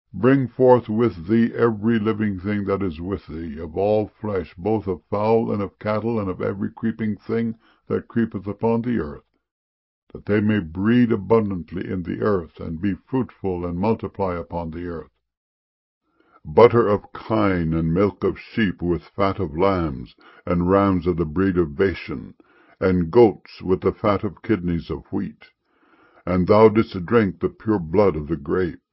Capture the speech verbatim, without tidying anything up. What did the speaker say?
Bring forth with thee every living thing that is with thee, of all flesh, both of fowl and of cattle, and of every creeping thing that creepeth upon the earth, that they may breed abundantly in the earth, and be fruitful, and multiply upon the earth. Butter of kine, and milk of sheep, with fat of lambs, and rams of the breed of Bashan, and goats with the fat of kidneys of wheat. And thou didst drink the pure blood of the grape.